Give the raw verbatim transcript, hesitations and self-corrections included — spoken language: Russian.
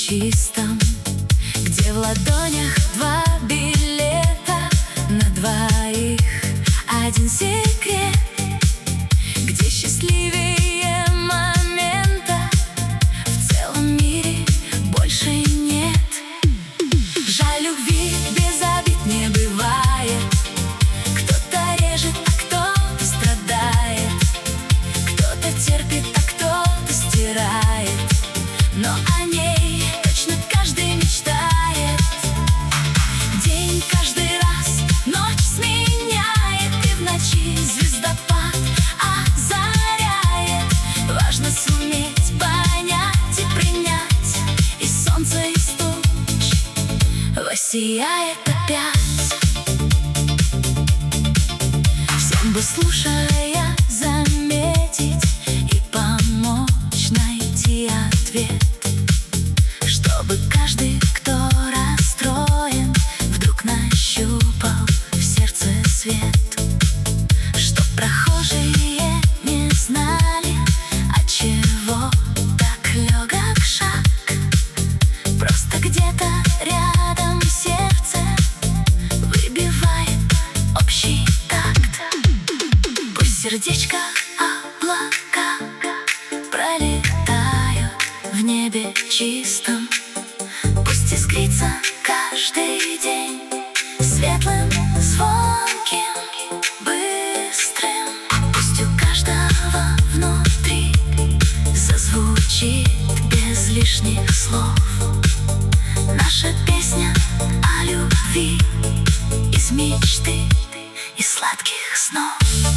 чистом, где в ладонях два билета на двоих, один секрет, где счастливее момента в целом мире больше нет. Жаль, любви без обид не бывает. Кто-то режет, а кто-то страдает, кто-то терпит, а кто-то стирает, но о ней точно каждый мечтает. День каждый раз ночь сменяет, и в ночи звездопад озаряет. Важно суметь понять и принять, и солнце из туч воссияет опять. Всем бы, слушая, заметить и помочь найти ответ, чтобы каждый, кто расстроен, вдруг нащупал в сердце свет. Чтоб прохожие не знали, отчего так легок шаг, просто где-то рядом сердце выбивает общий такт. Пусть сердечко облака пролетают в небе чистом, пусть искрится каждый день светлым, звонким, быстрым. Пусть у каждого внутри зазвучит без лишних слов наша песня о любви из мечты и сладких снов.